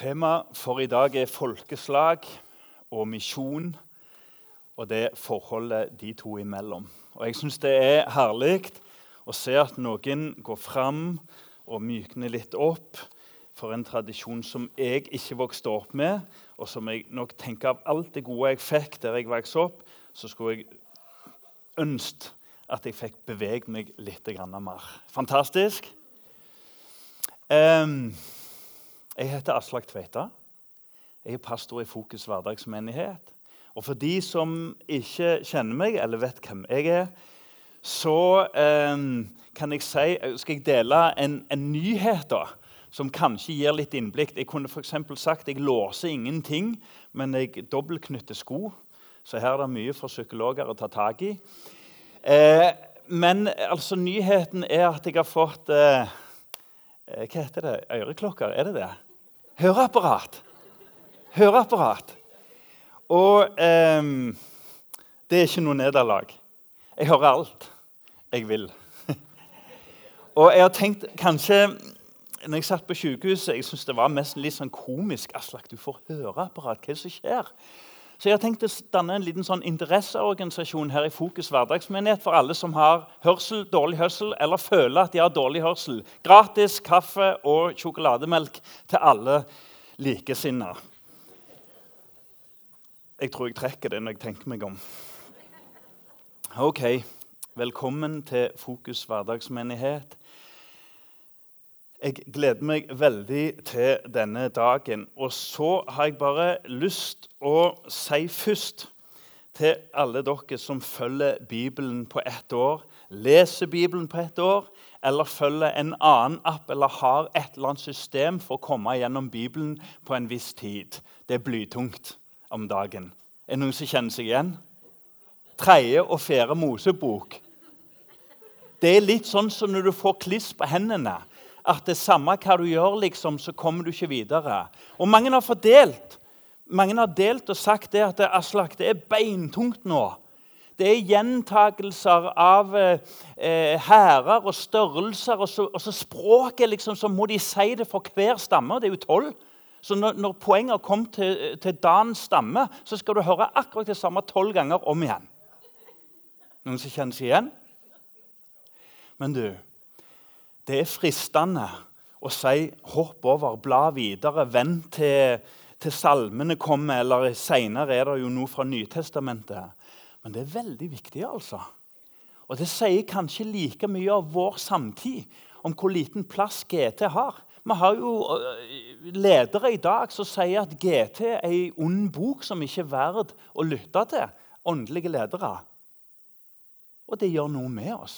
Tema for i dag folkeslag og misjon, og det forholdet de to imellom. Og jeg synes det herlig å se at noen går fram og mykner litt opp for en tradisjon som jeg ikke vokste opp med, og som jeg nok tenker av alt det gode jeg fikk der jeg vokste opp, så skulle jeg ønske at jeg fikk beveget meg litt mer. Fantastisk! Jeg heter Aslak Tveita. Jeg pastor i Fokus hverdagsmenighet. Og for de som ikke kjenner meg, eller vet hvem jeg så kan jeg si, skal jeg dele en nyhet da, som kanskje gir litt innblikk. Jeg kunne for eksempel sagt jeg låser ingenting, men jeg dobbeltknytter sko. Så her det mye for psykologer å ta tag i. Men altså, nyheten at jeg har fått... hva heter det? Øreklokker, det det? Høreapparat. Høreapparat. Og det ikke noe nederlag. Jeg hører alt jeg vil. Og jeg har tenkt kanskje, når jeg satt på sykehuset, jeg synes det var mest litt sånn komisk. Aslak, du får høreapparat. Hva som skjer? Så jeg har tenkt å danne en liten sånn interesseorganisasjon her i Fokus hverdagsmenighet for alle som har hørsel, dårlig hørsel, eller føler at de har dårlig hørsel. Gratis kaffe og sjokolademelk til alle likesinnede. Jeg tror jeg trekker det når jeg tenker meg om. Ok, velkommen til Fokus hverdagsmenighet. Jeg gleder meg veldig til denne dagen, og så har jeg bare lyst å si først til alle dere som følger Bibelen på ett år, leser Bibelen på ett år, eller følger en annen app, eller har et eller annet system for å komme gjennom Bibelen på en viss tid. Det blytungt om dagen. Noen som kjenner seg igjen? 3. og 4. Mosebok. Det litt sånn som når du får kliss på hendene, at det samme hva du gjør, liksom, så kommer du ikke videre. Og mange har delt og sagt det at Aslak, det beintungt nå. Det gjentagelser av hærer og størrelser, og så språket, liksom, så må de si det for hver stamme, det jo 12. Så når poenget kom til Dans stamme, så skal du høre akkurat det samme 12 ganger om igjen. Noen som kjenner seg igjen? Men du, det fristende å si hopp over, bla videre, vent til salmene kommer, eller senere det jo noe fra Nytestamentet. Men det veldig viktig, altså. Og det sier kanskje like mye av vår samtid, om hvor liten plass GT har. Vi har jo ledere i dag som sier at GT en ond bok som ikke verd å lytte til, åndelige ledere. Og det gjør noe med oss.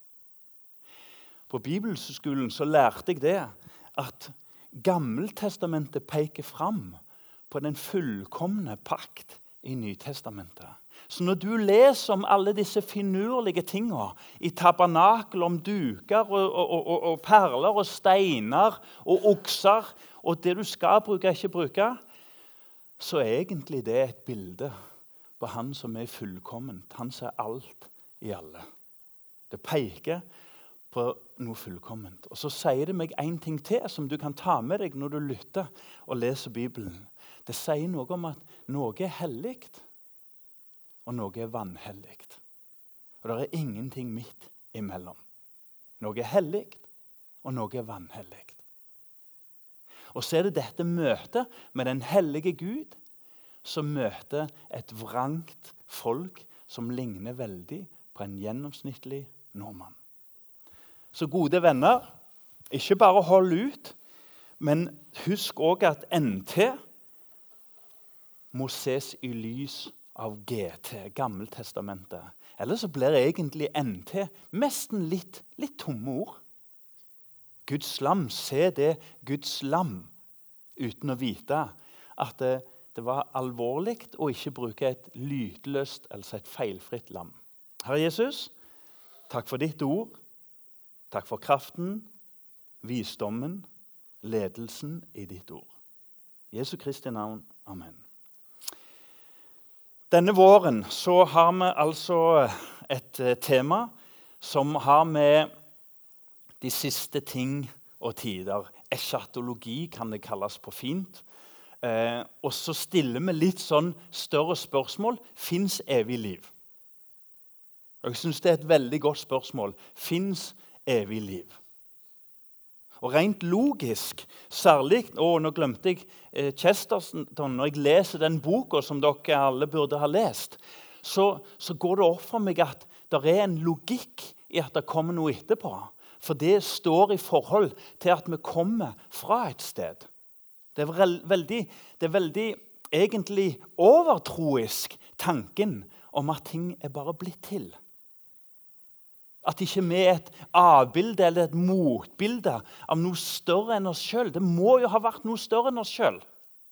På bibelskolen så lærte jeg det at Gammeltestamentet peker fram på den fullkomne pakt i Nytestamentet. Så når du leser om alle disse finurlige tingene i tabernakel, om duker og perler og steiner og okser, og det du skal bruke, ikke bruke, så egentlig det et bilde på han som fullkomment. Han ser alt i alle. Det peker på noe fullkomment. Og så sier det meg en ting til som du kan ta med deg når du lytter og leser Bibelen. Det sier noe om at noe helligt, og noe vanhelligt. Og det ingenting midt imellom. Noe helligt, og noe vanhelligt. Og så det dette møtet med den hellige Gud, som møter et vrangt folk som ligner veldig på en gjennomsnittlig nordmann. Så gode venner, ikke bare hold ut, men husk også at NT må ses i lys av GT, Gammeltestamentet. Eller så blir det egentlig NT nesten litt tomme ord. Guds lam, se det Guds lam, uten å vite at det var alvorlig å ikke bruke et lydløst, altså et feilfritt lam. Herre Jesus, takk for ditt ord. Takk for kraften, visdommen, ledelsen i ditt ord. Jesu Kristi navn. Amen. Denne våren så har vi altså et tema som har med de siste ting og tider. Eschatologi kan det kalles på fint. Og så stiller vi litt sånn større spørsmål. Finnes evig liv? Og jeg synes det er et veldig godt spørsmål. Finnes evig liv? Og rent logisk, særlig, nå glemte jeg Chesterton, når jeg leser den boka som dere alle burde ha lest, så går det opp for meg at det er en logikk i at det kommer noe etterpå. For det står i forhold til at vi kommer fra et sted. Det er veldig egentlig overtroisk tanken om at ting er bare blitt til. At ikke vi er et avbilde eller et motbilde av noe større enn oss selv. Det må jo ha vært noe større enn oss selv.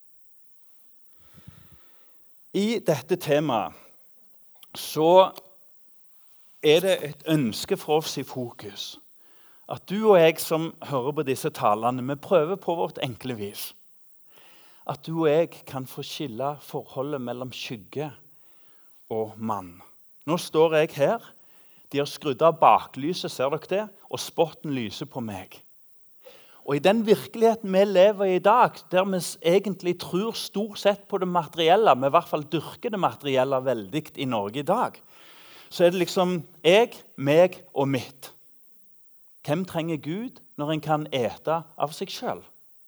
I dette temaet så er det et ønske for oss i fokus. At du og jeg som hører på disse talene, vi prøver på vårt enkle vis. At du og jeg kan få skille forholdet mellom skygge og mann. Nå står jeg her. De har skrudd av baklyset, ser dere det? Og spotten lyser på meg. Og i den virkeligheten vi lever i dag, der vi egentlig tror stort sett på det materielle, vi i hvert fall dyrker det materielle veldig i Norge i dag, så er det liksom jeg, meg og mitt. Hvem trenger Gud når en kan ete av seg selv?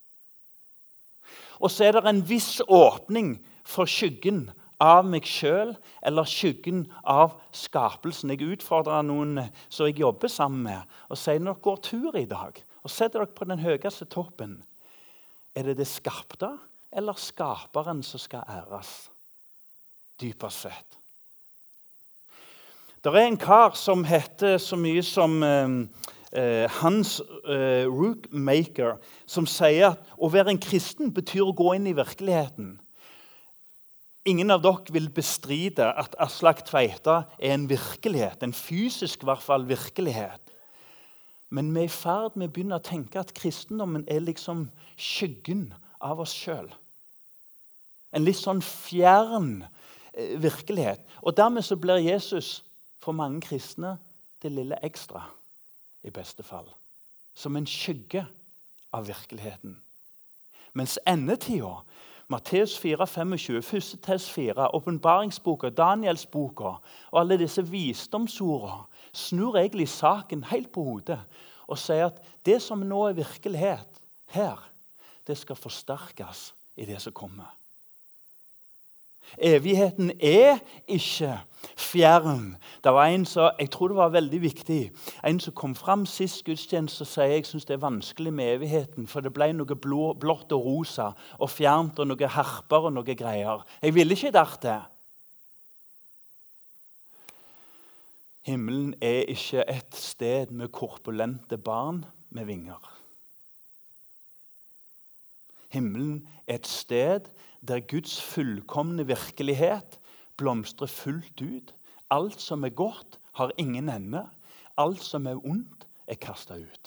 Og så er det en viss åpning for skyggen av meg selv, eller skyggen av skapelsen. Jeg utfordrer noen som jeg jobber sammen med, og sier når dere går tur i dag, og setter dere på den høyeste toppen, er det skapte, eller skaperen som skal æres? Dypest sett. Det er en kar som heter så mye som Hans Rookmaker, som sier at å være en kristen betyr å gå inn i virkeligheten. Ingen av dere vil bestride at Aslak Tveita er en virkelighet, en fysisk i hvert fall virkelighet. Men vi er i ferd med å begynne å tenke at kristendommen er liksom skyggen av oss selv. En litt sånn fjern virkelighet. Og dermed så blir Jesus for mange kristne det lille ekstra, i beste fall. Som en skygge av virkeligheten. Mens endetida, Matteus 4,25, 1. Tess 4, åpenbaringsboka, Danielsboka og alle disse visdomsordene snur egentlig saken helt på hodet og sier at det som nå er virkelighet her, det skal forsterkes i det som kommer. Evigheten er ikke fjern. Det var en som, jeg tror det var veldig viktig, en som kom frem sist gudstjeneste og sier jeg synes det er vanskelig med evigheten, for det ble noe blått og rosa og fjernt og noe herper og noe greier. Jeg ville ikke det. Himmelen er ikke et sted med korpulente barn med vinger. Himmelen er et sted der Guds fullkomne virkelighet blomstrer fullt ut. Alt som er godt, har ingen ende. Alt som er ondt, er kastet ut.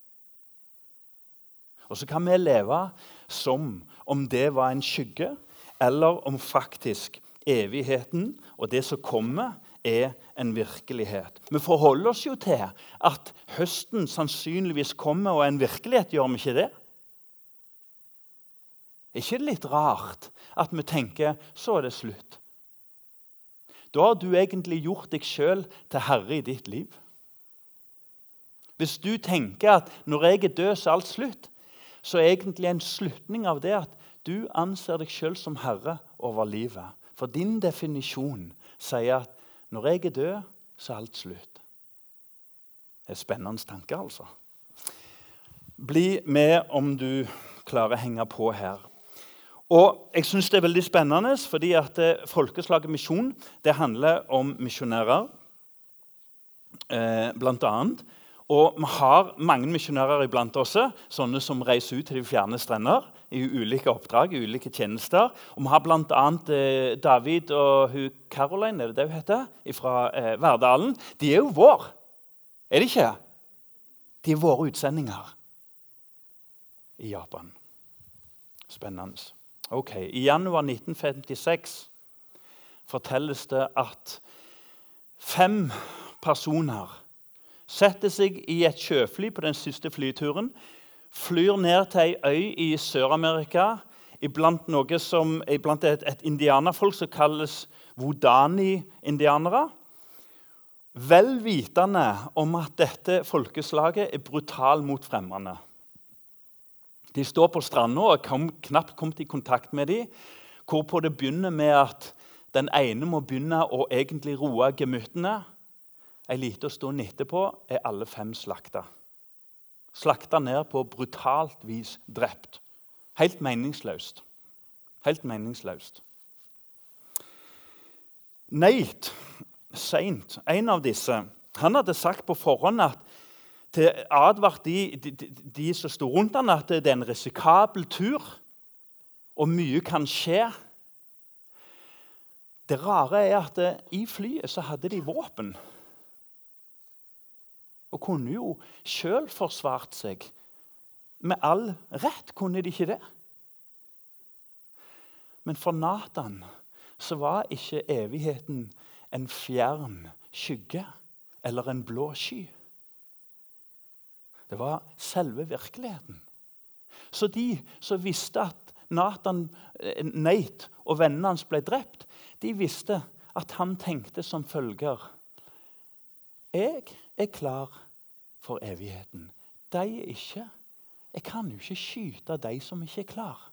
Og så kan vi leve som om det var en skygge, eller om faktisk evigheten og det som kommer er en virkelighet. Vi forholder oss jo til at høsten sannsynligvis kommer og er en virkelighet, gjør vi ikke det? Er ikke det litt rart at vi tenker, så er det slutt? Da har du egentlig gjort deg selv til herre i ditt liv. Hvis du tenker at når jeg er død, så er alt slutt, så er egentlig en slutning av det at du anser deg selv som herre over livet. For din definisjon sier at når jeg er død, så er alt slutt. Det er spennende tanker, altså. Bli med om du klarer å henge på her. Og jeg synes det er veldig spennende, fordi at Folkeslaget Misjon, det handler om misjonærer, blant annet. Og vi har mange misjonærer iblant oss, sånne som reiser ut til de fjerne strender, i ulike oppdrag, i ulike tjenester. Og vi har blant annet David og Caroline, er det det hun heter, fra Verdalen. De er jo vår, er de ikke? De er våre utsendinger i Japan. Spennende. Ok, i januar 1956 fortelles det at 5 personer setter seg i et sjøfly på den siste flyturen, flyr ned til en øy i Sør-Amerika, iblant et indianerfolk som kalles Wodani-indianere, vel vitende om at dette folkeslaget er brutalt mot fremmede. De står på stranden og har knapt kommet i kontakt med dem, hvorpå det begynner med at den ene må begynne å egentlig roe gemyttene. En liten stund etterpå er alle 5 slakta. Slakta ned på brutalt vis, drept. Helt meningsløst. Helt meningsløst. Nate Saint, en av disse, han hadde sagt på forhånd at til advart de som stod rundt han, at det er en risikabel tur, og mye kan skje. Det rare er at i flyet så hadde de våpen. Og kunne jo selv forsvart seg. Med all rett kunne de ikke det. Men for Nathan så var ikke evigheten en fjern skygge eller en blå sky. Det var selve virkeligheten. Så de som visste at Nate og vennene hans ble drept, de visste at han tenkte som følger: Jeg er klar for evigheten. De er ikke. Jeg kan jo ikke skyte de som ikke er klar.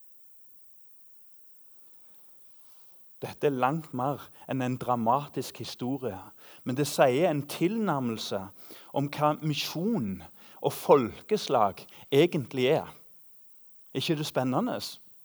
Dette er langt mer enn en dramatisk historie, men det sier en tilnærmelse om hva misjon og folkeslag egentlig er. Er ikke det spennende?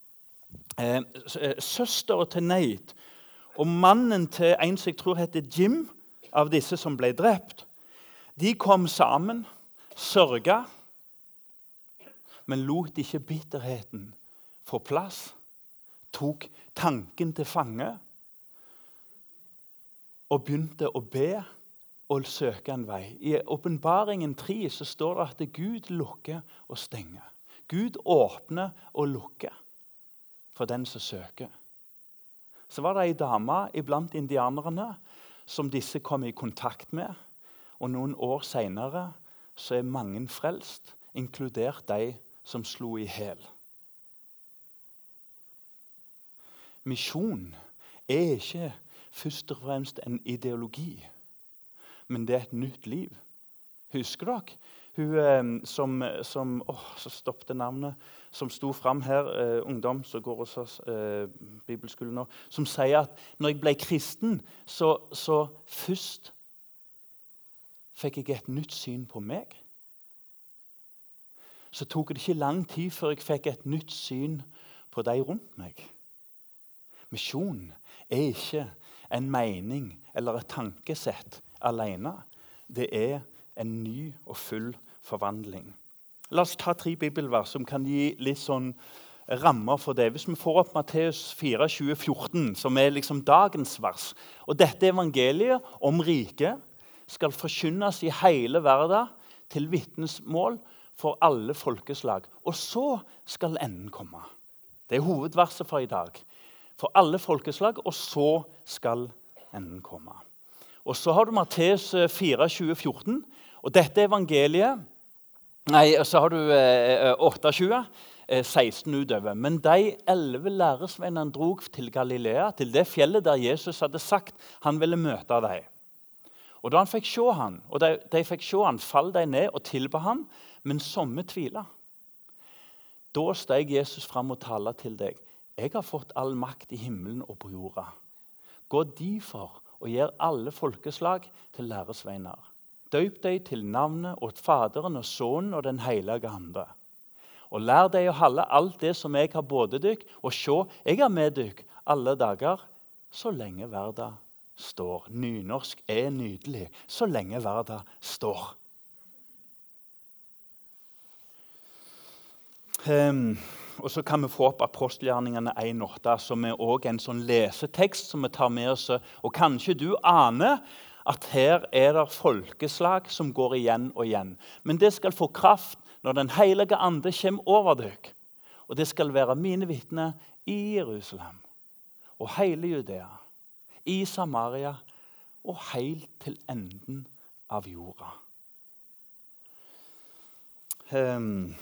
Søsteren til Nate og mannen til en som jeg tror heter Jim, av disse som ble drept, de kom sammen, sørga, men lot ikke bitterheten få plass. Tok tanken til fange og begynte å be og søke en vei. I Åpenbaringen 3 så står det at Gud lukker og stenger. Gud åpner og lukker for den som søker. Så var det en dame iblant indianerne som disse kom i kontakt med, og noen år senere så er mange frelst, inkludert de som slo i hæl. Misjon er ikke først og fremst en ideologi, men det er et nytt liv. Husker dere? Hun så stoppte navnet, som sto fram her, ungdom som går hos bibelskolen nå, som sier at når jeg ble kristen, så først fikk jeg et nytt syn på meg. Så tok det ikke lang tid før jeg fikk et nytt syn på de rundt meg. Misjon er ikke en mening eller et tankesett alene. Det er en ny og full forvandling. La oss ta 3 bibelvers som kan gi litt sånn rammer for det. Hvis vi får opp Matteus 4:20-14, som er liksom dagens vers. Og dette evangeliet om riket skal forkynnes i hele verden til vitnesmål for alle folkeslag. Og så skal enden komme. Det er hovedverset for i dag. For alle folkeslag, og så skal enden komme. Og så har du Matteus 4:20-14, og dette evangeliet, så har du 8:20, 16 utover. Men de 11 læresvennene drog til Galilea, til det fjellet der Jesus hadde sagt han ville møte dem. Og da han fikk se han, og de fikk se han, fall de ned og tilba han, men somme tvila. Da steg Jesus fram og talte til deg. Jeg har fått all makt i himmelen og på jorda. Gå derfor og gjør alle folkeslag til læresveiner. Døp deg til navnet og Faderen og Sønnen og den hellige ande. Og lær deg å holde alt det som jeg har bådet dykk, og se, jeg er med dykk alle dager, så lenge verden står. Nynorsk er nydelig, så lenge verden står. Og så kan vi få opp apostelgjerningene 1:8, som er også en sånn lesetekst som vi tar med oss. Og kanskje du aner at her er det folkeslag som går igjen og igjen. Men det skal få kraft når den hellige ande kommer over deg. Og det skal være mine vitner i Jerusalem og hele Judea, i Samaria og helt til enden av jorda.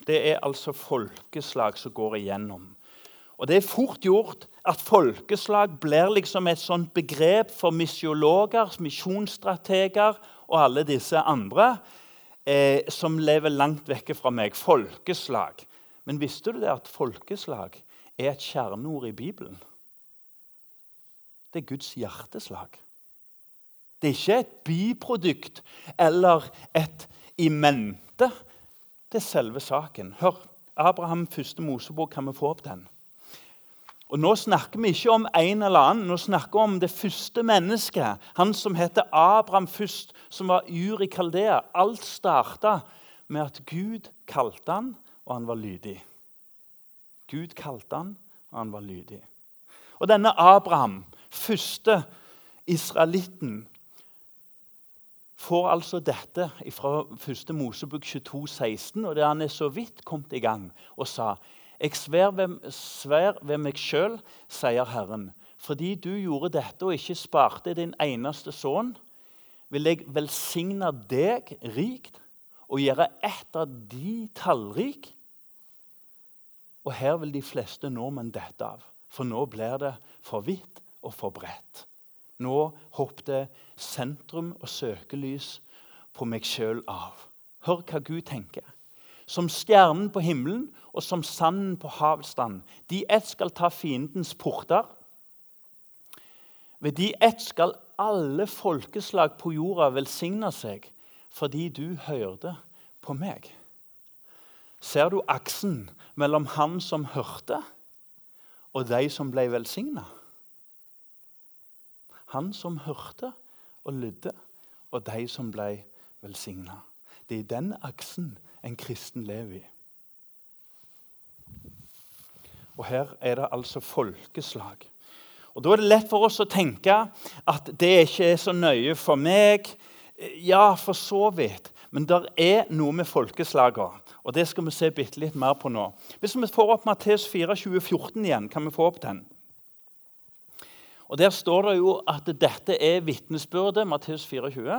det er altså folkeslag som går igjennom. Og det er fort gjort at folkeslag blir liksom et sånt begrep for missiologer, misjonsstrateger og alle disse andre som lever langt vekke fra meg. Folkeslag. Men visste du det at folkeslag er et kjerneord i Bibelen? Det er Guds hjerteslag. Det er ikke et biprodukt eller et i mente. Det er selve saken. Hør, Abraham første Mosebok, kan vi få opp den? Og nå snakker vi ikke om en eller annen, nå snakker vi om det første mennesket. Han som heter Abraham først, som var Ur i Kaldea. Alt startet med at Gud kalte han, og han var lydig. Gud kalte han, og han var lydig. Og denne Abraham, første israelitten, får altså dette fra 1. Mosebok 22,16, og det han er så vidt kommet i gang og sa: «Jeg svær ved meg selv, sier Herren, fordi du gjorde dette og ikke sparte din eneste sønn, vil jeg velsigne deg rikt og gjøre ett av de tallrik. Og her vil de fleste nordmenn dette av, for nå blir det for vidt og for bredt. Nå hoppte sentrum og søkelys på meg selv av.» Hør hva Gud tenker. Som stjernen på himmelen og som sanden på havstand. De ett skal ta fiendens porter. Ved de ett skal alle folkeslag på jorda velsigne seg, fordi du hørte på meg. Ser du aksen mellom han som hørte, og de som ble velsignet? Han som hørte og lydde, og de som ble velsignet. Det er den aksen en kristen lever i. Og her er det altså folkeslag. Og da er det lett for oss å tenke at det ikke er så nøye for meg. Ja, for så vidt. Men det er noe med folkeslagene, og det skal vi se bitte litt mer på nå. Hvis vi får opp Matteus 4,20-14 igjen, kan vi få opp den. Og der står det jo at dette er vitnesbyrdet, Matteus 4,20.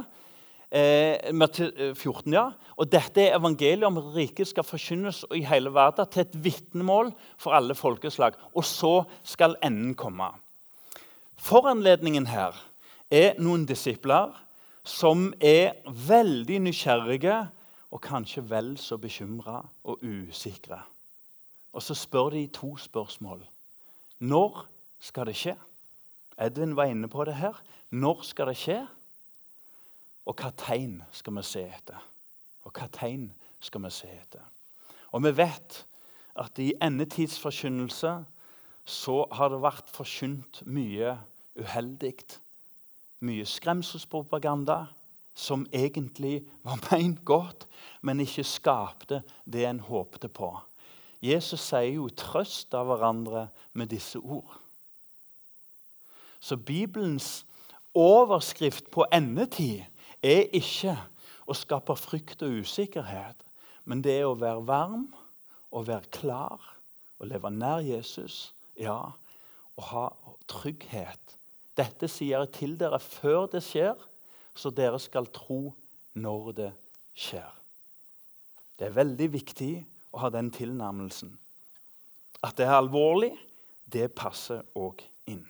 14, ja. Og dette er evangeliet om at riket skal forkynnes i hele verden til et vitnemål for alle folkeslag. Og så skal enden komme. Foranledningen her er noen disipler som er veldig nysgjerrige og kanskje vel så bekymret og usikre. Og så spør de 2 spørsmål. Når skal det skje? Edvin var inne på det her. Når skal det skje? Og hva tegn skal vi se etter? Og hva tegn skal vi se etter? Og vi vet at i endetidsforkynnelse så har det vært forkynt mye uheldig, mye skremselspropaganda som egentlig var ment godt, men ikke skapte det en håpte på. Jesus sier jo trøst av hverandre med disse ord. Så Bibelens overskrift på endetid er ikke å skape frykt og usikkerhet, men det er å være varm og være klar og leve nær Jesus, ja, og ha trygghet. Dette sier jeg til dere før det skjer, så dere skal tro når det skjer. Det er veldig viktig å ha den tilnærmelsen. At det er alvorlig, det passer også inn.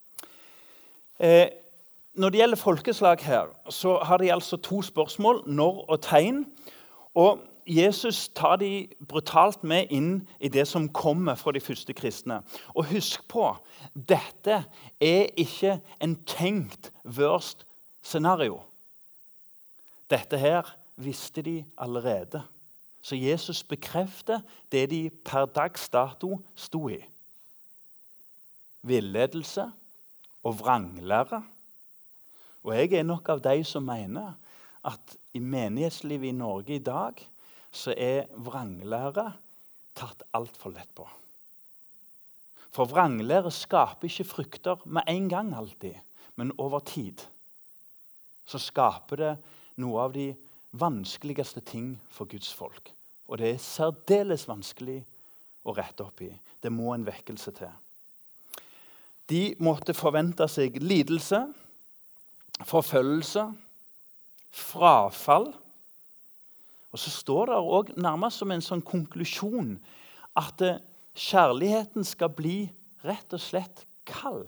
Når det gjelder folkeslag her, så har de altså 2 spørsmål, når og tegn. Og Jesus tar de brutalt med inn i det som kommer fra de første kristne. Og husk på, dette er ikke en tenkt worst scenario. Dette her visste de allerede. Så Jesus bekrefter det de per dags dato sto i. Villedelse og vranglære. Og jeg er nok av de som mener at i menighetslivet i Norge i dag så er vranglære tatt alt for lett på. For vranglære skaper ikke frukter med en gang alltid, men over tid. Så skaper det noe av de vanskeligste ting for Guds folk. Og det er særdeles vanskelig å rette opp i. Det må en vekkelse til. De måtte forvente seg lidelse, forfølgelse, frafall. Og så står det også nærmest som en sånn konklusjon at kjærligheten skal bli rett og slett kald.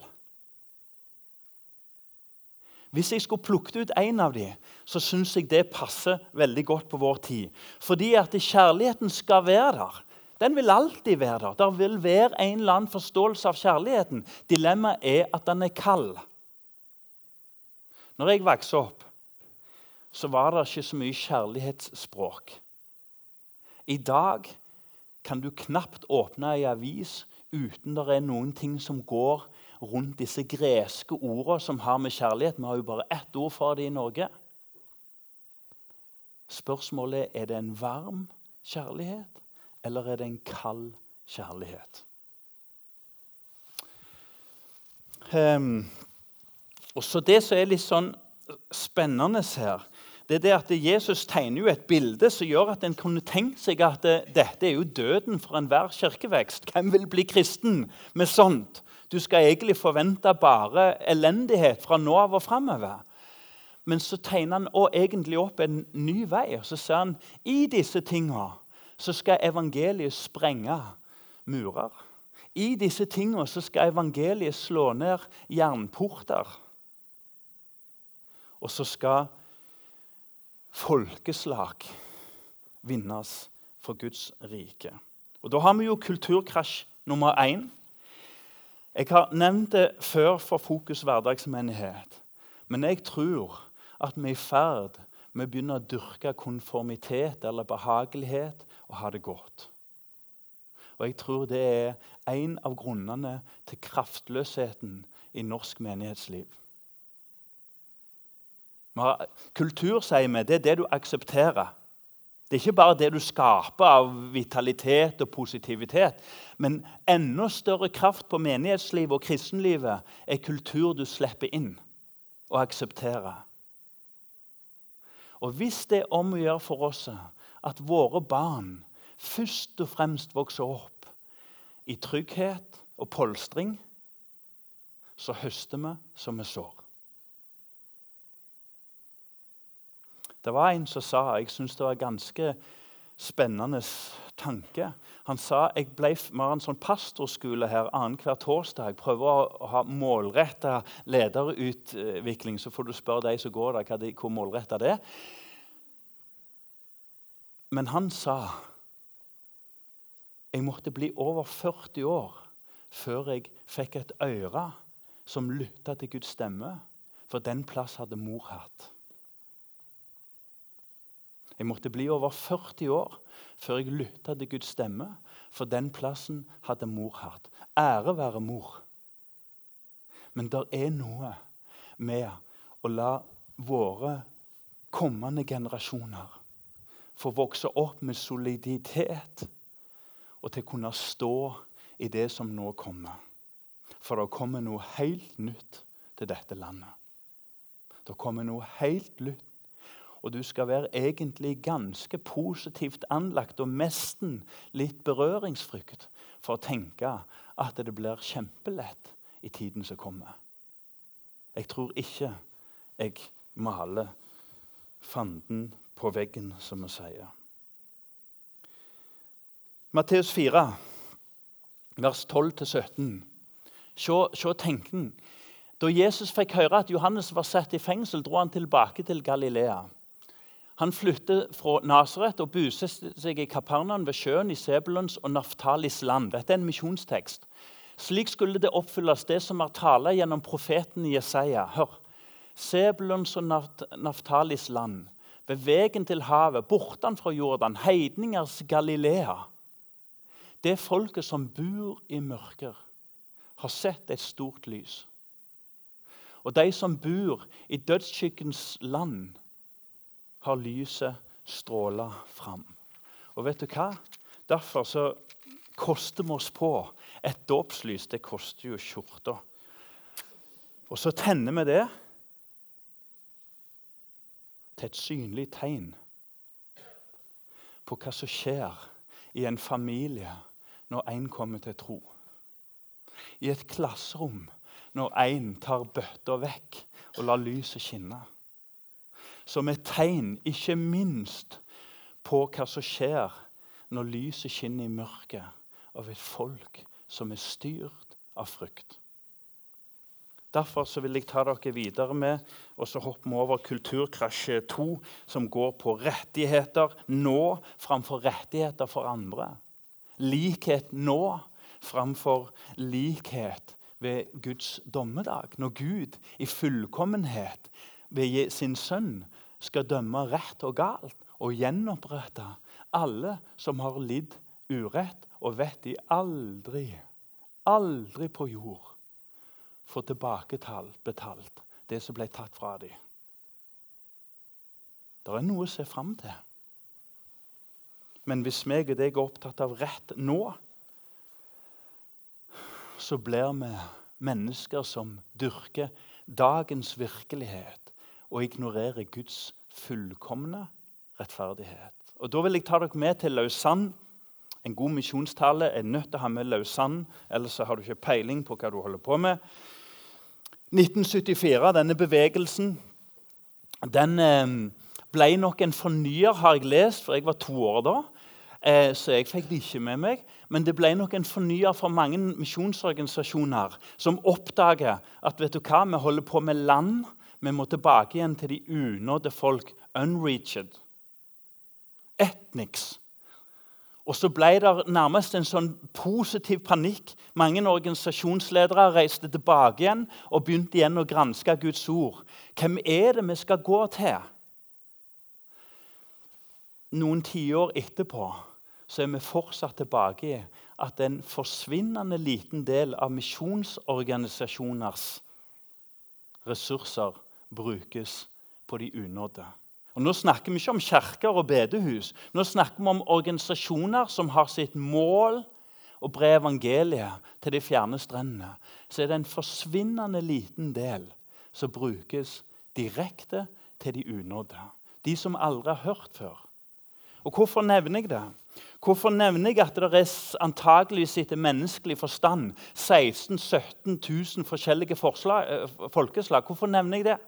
Hvis jeg skulle plukket ut en av dem, så synes jeg det passer veldig godt på vår tid. Fordi at kjærligheten skal være der. Den vil alltid være der. Der vil være en eller annen forståelse av kjærligheten. Dilemmaet er at den er kald. Når jeg vokste opp, så var det ikke så mye kjærlighetsspråk. I dag kan du knapt åpne en avis uten det er noen ting som går rundt disse greske ordene som har med kjærlighet. Vi har jo bare ett ord for det i Norge. Spørsmålet er det en varm kjærlighet, eller er det en kald kjærlighet? Og så det som er litt sånn spennende her, det er det at Jesus tegner jo et bilde som gjør at en kunne tenkt seg at dette er jo døden for enhver kirkevekst. Hvem vil bli kristen med sånt? Du skal egentlig forvente bare elendighet fra nå av og fremover. Men så tegner han også egentlig opp en ny vei. Og så sier han, i disse tingene så skal evangeliet sprenge murer. I disse tingene så skal evangeliet slå ned jernporter. Og så skal folkeslag vinnes for Guds rike. Og da har vi jo kulturkrasj nummer 1. Jeg har nevnt det før for Fokus hverdagsmenighet. Men jeg tror at vi er i ferd med å begynne å dyrke konformitet eller behagelighet og ha det godt. Og jeg tror det er en av grunnene til kraftløsheten i norsk menighetsliv. Kultur, sier vi, det er det du aksepterer. Det er ikke bare det du skaper av vitalitet og positivitet, men enda større kraft på menighetslivet og kristenlivet er kultur du slipper inn og aksepterer. Og hvis det er om å gjøre for oss at våre barn først og fremst vokser opp i trygghet og polstring, så høster vi som vi sår. Det var en som sa, jeg synes det var en ganske spennende tanke. Han sa, vi har en sånn pastorskole her hver torsdag. Jeg prøver å ha målrettet lederutvikling, så får du spørre de som går der hvor målrettet det er. Men han sa, jeg måtte bli over 40 år før jeg fikk et øre som lyttet til Guds stemme, for den plass hadde mor hatt. Jeg måtte bli over 40 år før jeg lyttet til Guds stemme, for den plassen hadde mor hatt. Ære være mor. Men det er noe med å la våre kommende generasjoner få vokse opp med soliditet og til å kunne stå i det som nå kommer. For det kommer noe helt nytt til dette landet. Det kommer noe helt nytt. Og du skal være egentlig ganske positivt anlagt og nesten litt berøringsfrykt for å tenke at det blir kjempelett i tiden som kommer. Jeg tror ikke jeg maler fanden på veggen, som vi sier. Matteus 4, vers 12-17. Se tenken. Da Jesus fikk høre at Johannes var satt i fengsel, dro han tilbake til Galilea. Han flyttet fra Nazaret og bosatte seg i Kapernaum ved sjøen i Sebulons og Naftalis land. Dette er en misjonstekst. Slik skulle det oppfylles det som er talt gjennom profeten Jesaja. Hør, Sebulons og Naftalis land, ved vegen til havet, bortan fra Jordan, heidningers Galilea. Det folket som bor i mørker, har sett et stort lys. Og de som bor i dødsskyggens land, har lyset strålet fram. Og vet du hva? Derfor så koster vi oss på et dåpslys. Det koster jo skjorta. Og så tenner vi det til et synlig tegn på hva som skjer i en familie når en kommer til tro. I et klasserom når en tar bøtta vekk og lar lyset skinne. Som et tegn, ikke minst, på hva som skjer når lyset skinner i mørket av et folk som styrt av frykt. Derfor så vil jeg ta dere videre med, og så hopper vi over Kulturkrasj 2, som går på rettigheter nå framfor rettigheter for andre. Likhet nå framfor likhet ved Guds dommedag. Når Gud i fullkommenhet ved sin sønn skal dømme rett og galt og gjenopprette alle som har lidd urett, og vet de aldri på jord få betalt det som ble tatt fra dem. Det er noe å se frem til. Men hvis meg og deg er opptatt av rett nå, så blir vi mennesker som dyrker dagens virkelighet og ignorerer Guds fullkomne rettferdighet. Og da vil jeg ta dere med til Lausanne. En god misjonstale er nødt til å ha med Lausanne, ellers så har du ikke peiling på hva du holder på med. 1974, denne bevegelsen, den ble nok en fornyer, har jeg lest, for jeg var 2 år da. Så jeg fikk det ikke med meg. Men det ble nok en fornyer for mange misjonsorganisasjoner som oppdager at vet du hva, vi holder på med land. Vi må tilbake igjen til de unådde folk, unreached, ethnics. Og så ble det nærmest en sånn positiv panikk. Mange organisasjonsledere reiste tilbake igjen og begynte igjen å granske Guds ord. Hvem er det vi skal gå til? Noen tiår etterpå så er vi fortsatt tilbake i at en forsvinnende liten del av misjonsorganisasjoners ressurser brukes på de unådde. Og nå snakker vi ikke om kirker og bedehus. Nå snakker vi om organisasjoner som har sitt mål å bre evangeliet til de fjerne strendene. Så er det en forsvinnende liten del som brukes direkte til de unådde. De som aldri har hørt før. Og hvorfor nevner jeg det? Hvorfor nevner jeg at det er antageligvis etter menneskelig forstand 16 000-17 000 forskjellige folkeslag? Hvorfor nevner jeg det?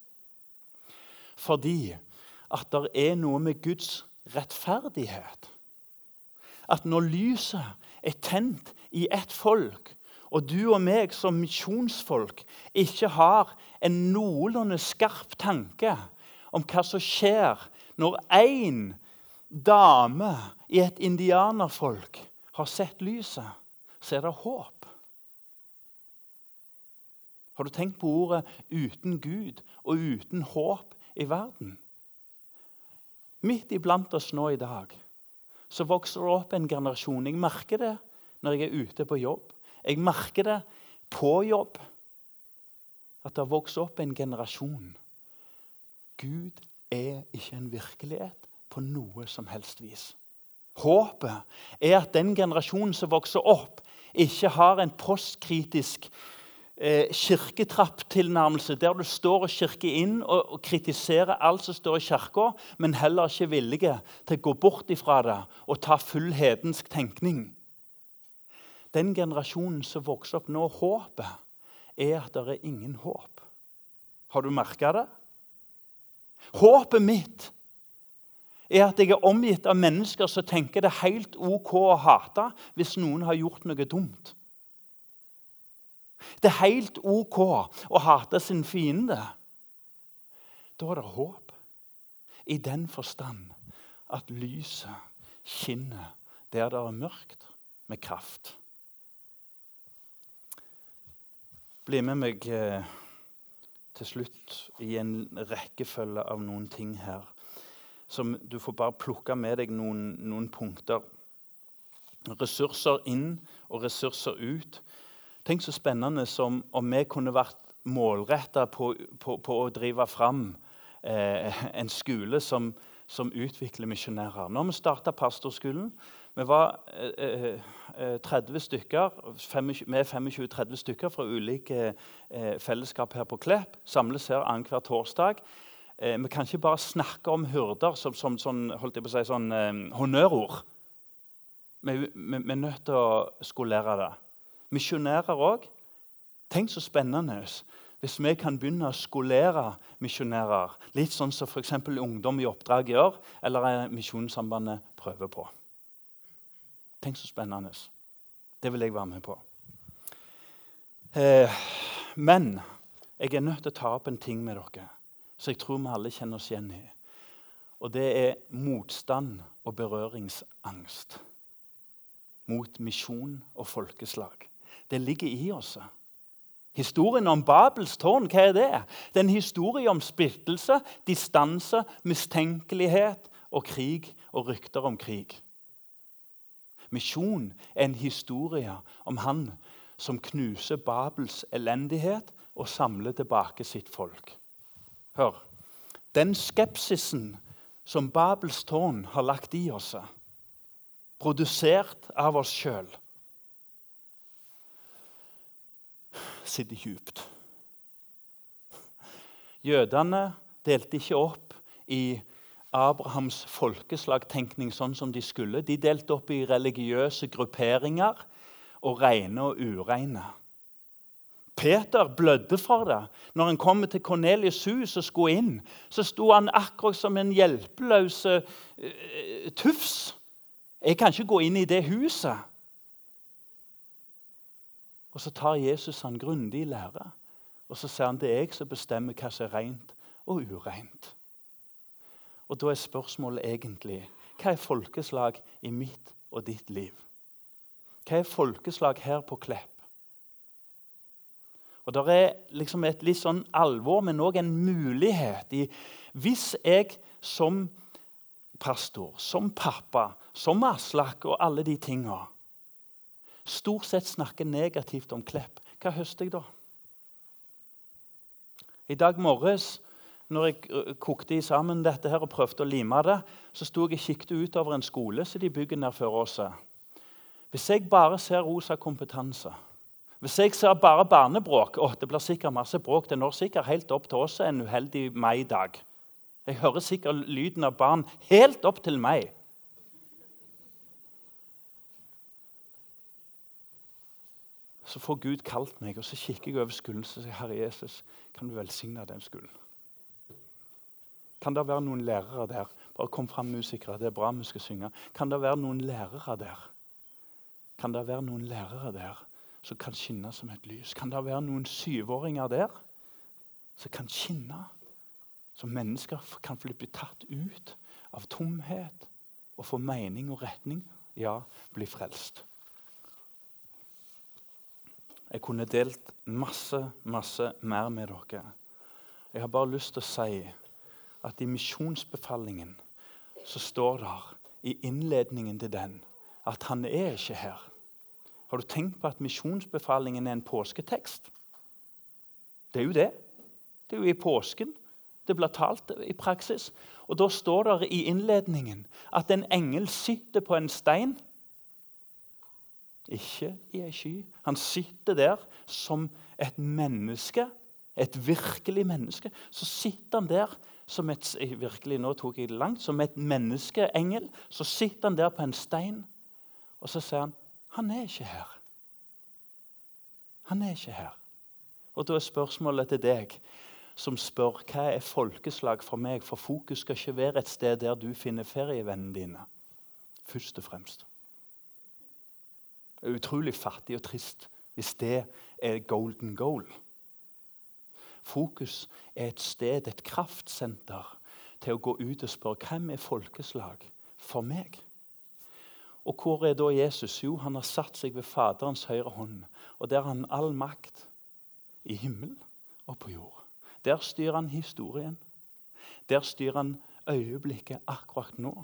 Fordi at det er noe med Guds rettferdighet. At når lyset er tent i ett folk, og du og meg som misjonsfolk ikke har en noenlunde skarp tanke om hva som skjer når en dame i et indianerfolk har sett lyset, så er det håp. Har du tenkt på ordet uten Gud og uten håp i verden? Midt iblant oss nå i dag så vokser det opp en generasjon. Jeg merker det når jeg er ute på jobb. Jeg merker det på jobb at det vokser opp en generasjon. Gud er ikke en virkelighet på noe som helst vis. Håpet er at den generasjonen som vokser opp ikke har en postkritisk kirketrapptilnærmelse der du står og kirker inn og kritiserer alt som står i kirka, men heller ikke villige til å gå bort ifra det og ta full hedensk tenkning. Den generasjonen som vokser opp nå, håpet er at det er ingen håp. Har du merket det? Håpet mitt er at jeg er omgitt av mennesker som tenker det er helt ok å hate hvis noen har gjort noe dumt. Det er helt ok å hate sin fiende. Da er det håp. I den forstand at lyset skinner der det er mørkt med kraft. Bli med meg til slutt i en rekkefølge av noen ting her. Som du får bare plukke med deg noen punkter. Ressurser inn og ressurser ut. Tenk så spennende som om vi kunne vært målrettet på å drive fram en skole som utvikler misjonærer. Nå har vi startet pastorskolen. Vi var 30 stykker, vi er 25-30 stykker fra ulike fellesskap her på Klepp. Samles her annenhver torsdag. Vi kan ikke bare snakke om hyrder som sånn, holdt jeg på å si, sånn honnørord. Vi er nødt til å skolere det. Misjonærer også. Tenk så spennende Hvis vi kan begynne å skolere misjonærer, litt sånn som for eksempel ungdom i oppdrag gjør, eller Misjonssambandet prøver på. Tenk så spennende. Det vil jeg være med på. Men jeg er nødt til å ta opp en ting med dere, så jeg tror vi alle kjenner oss igjen i. Og det er motstand og berøringsangst mot misjon og folkeslag. Det ligger i oss. Historien om Babels tårn, hva er det? Det er en historie om splittelse, distanse, mistenkelighet og krig og rykter om krig. Misjon er en historie om han som knuser Babels elendighet og samler tilbake sitt folk. Hør, den skepsisen som Babels tårn har lagt i oss, produsert av oss selv, sitter djupt. Jødene delte ikke opp i Abrahams folkeslagtenkning sånn som de skulle. De delte opp i religiøse grupperinger og rene og ureine. Peter blødde for det. Når han kom til Kornelius' hus og skulle inn, så sto han akkurat som en hjelpeløs tufs. Jeg kan ikke gå inn i det huset. Og så tar Jesus han grundig i lære, og så sier han det er jeg som bestemmer hva som er rent og ureint. Og da er spørsmålet egentlig, hva er folkeslag i mitt og ditt liv? Hva er folkeslag her på Klepp? Og det er liksom et litt sånn alvor, men også en mulighet i, hvis jeg som pastor, som pappa, som Aslak og alle de tingene, stort sett snakker negativt om Klepp, hva høster jeg da? I dag morges, når jeg kokte sammen dette her og prøvde å lime det, så stod jeg og kikket ut over en skole som de bygger nær for oss. Hvis jeg bare ser rosa kompetanse, hvis jeg ser bare barnebråk, det blir sikkert masse bråk, det når sikkert helt opp til oss en uheldig mai-dag. Jeg hører sikkert lyden av barn helt opp til meg. Så får Gud kalt meg, og så kikker jeg over skolen og sier, Herre Jesus, kan du velsigne den skolen? Kan det være noen lærere der? Bare kom frem musikere, det er bra vi skal synge. Kan det være noen lærere der? Kan det være noen lærere der som kan skinne som et lys? Kan det være noen 7-åringer der som kan skinne? Som mennesker kan bli tatt ut av tomhet og få mening og retning? Ja, bli frelst. Jeg kunne delt masse mer med dere. Jeg har bare lyst til å si at i misjonsbefalingen så står der i innledningen til den at han er ikke her. Har du tenkt på at misjonsbefalingen er en påsketekst? Det er jo det. Det er jo i påsken. Det blir talt i praksis. Og da står det i innledningen at en engel sitter på en stein. Ikke i en sky. Han sitter der som et menneske, et virkelig menneske. Så sitter han der som et, virkelig, nå tok jeg det langt, som et menneskeengel. Så sitter han der på en stein, og så sier han er ikke her. Han er ikke her. Og da er spørsmålet til deg, som spør, hva er folkeslag for meg? For fokus skal ikke være et sted der du finner ferievennene dine. Først og fremst. Det er utrolig fattig og trist hvis det er golden goal. Fokus er et sted, et kraftsenter, til å gå ut og spørre, hvem er folkeslag for meg? Og hvor er da Jesus? Jo, han har satt seg ved Faderens høyre hånd, og der har han all makt i himmel og på jord. Der styrer han historien. Der styrer han øyeblikket akkurat nå.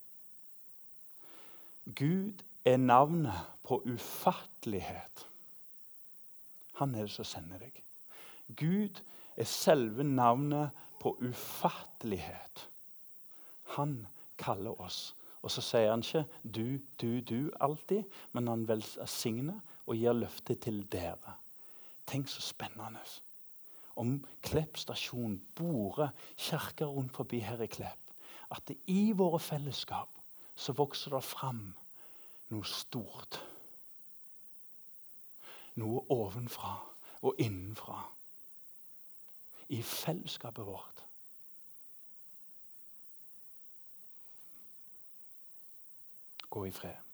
Gud er navnet på ufattelighet. Han er det som sender deg. Gud er selve navnet på ufattelighet. Han kaller oss. Og så sier han ikke du alltid, men han velsigner og gir løfte til dere. Tenk så spennende. Om Klepp stasjon, Bore, kirker rundt forbi her i Klepp, at det i våre fellesskap så vokser det fram noe stort. Noe ovenfra og innenfra. i fellesskapet vårt. Gå i fred.